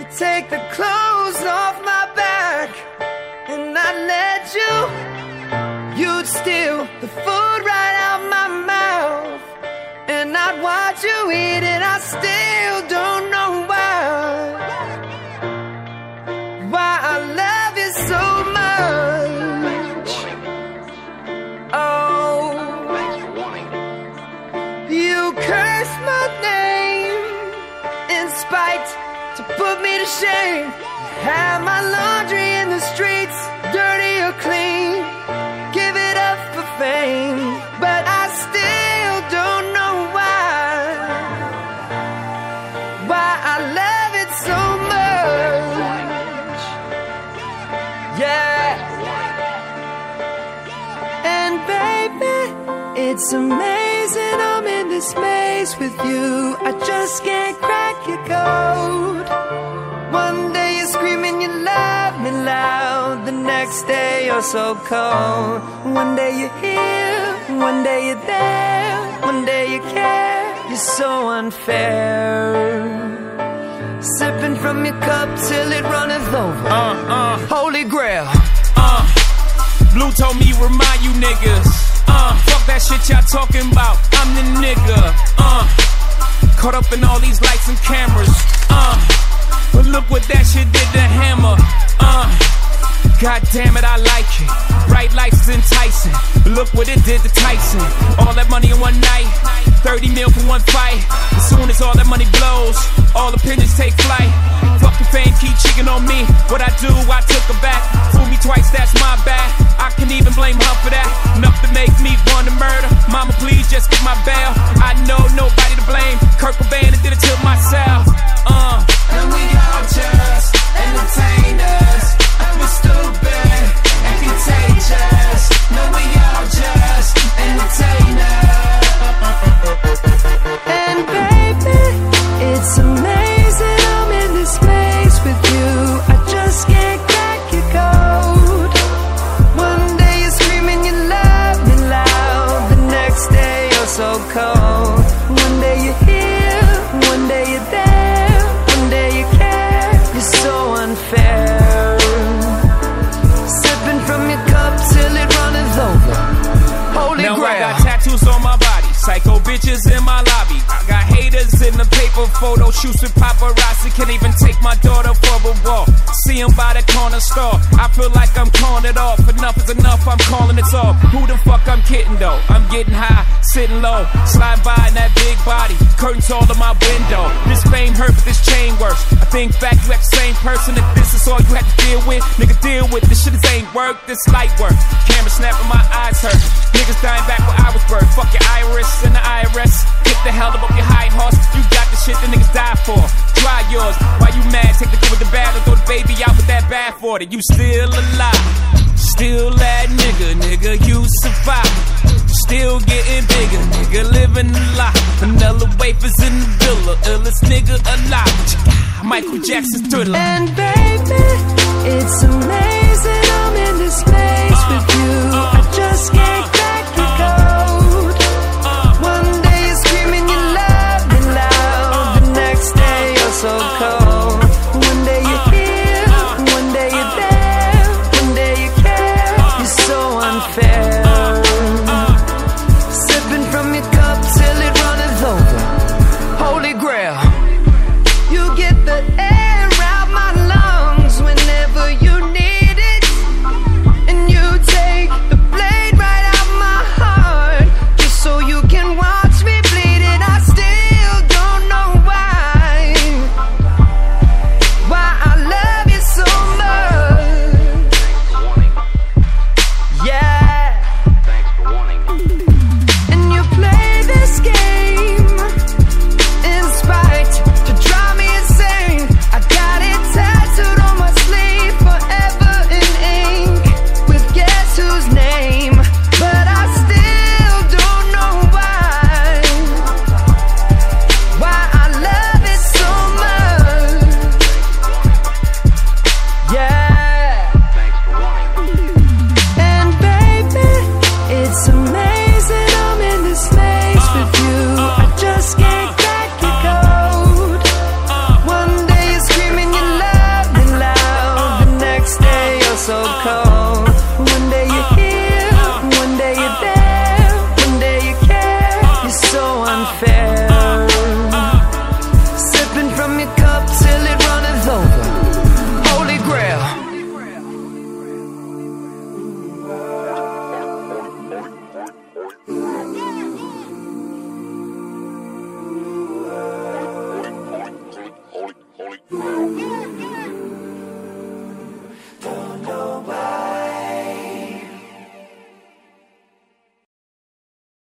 take the clothes off my back and I'd let you. You'd steal the food right out my mouth and I'd watch you eat it. I still don't know why I love you so much. Oh, you curse my name in spite to put me to shame. Have my laundry in the streets, dirty or clean. Give it up for fame, but I still don't know why I love it so much. Yeah. And baby, it's amazing I'm in this space with you. I just can't crack your code. One day you're screaming you love me loud, the next day you're so cold. One day you're here, one day you're there, one day you care. You're so unfair. Sipping from your cup till it runneth over. Holy grail. Blue told me remind you niggas. Fuck that shit y'all talking about. I'm the nigga. Caught up in all these lights and cameras. But look what that shit did to Hammer. God damn it, I like it. Bright lights is enticing. Look what it did to Tyson. All that money in one night, 30 mil for one fight. As soon as all that money blows, all opinions take flight. Fucking fame keep cheating on me. What I do, I took her back. Fool me twice, that's my bad. I can even blame her for that. Enough to make me want to murder. Mama, please just get my bail. I know nobody to blame. Kurt Cobain, I did it to myself. And we all just entertainers. And we're stupid and contagious. No, we all just entertainers. And baby, it's amazing I'm in this space with you. I just can't crack your code. One day you're screaming you love me loud, the next day you're so cold. One day you're here, one day you're there, one day you care. You're so unfair. Sipping from your cup till it runneth over. Holy now grail. I got tattoos on my body, psycho bitches in my lobby. I got haters in the paper, photo shoots with paparazzi. Can't even take my daughter for a walk. See him by the corner store. I feel like I'm calling it off. Enough is enough, I'm calling it off. Who the fuck I'm kidding though? I'm getting high, sitting low, slide by in that big body. Curtains all in my window. This fame hurt, but this chain works. I think back, you act the same person. If this is all you had to deal with, nigga, deal with this shit. This ain't work, this light work. Camera snapping, my eyes hurt. Niggas dying back where I was birthed. Fuck your iris and the IRS. Get the hell up your high horse. You got the shit the niggas die for. Try yours. Why you mad? Take the good with the bad and throw the baby out with that bad for it. You still alive. Still that nigga, you survive. Still getting bigger, nigga, living a lot. Vanilla wafers in the villa, illest nigga alive. Michael Jackson's Thriller. And baby, it's amazing I'm in this space with you. I just can't crack your code. One day you're screaming you love me loud, the next day you're so cold. One day you're here, one day you're there, one day you care. You're so unfair. Sipping from your cup till it runneth over. Holy grail. You get the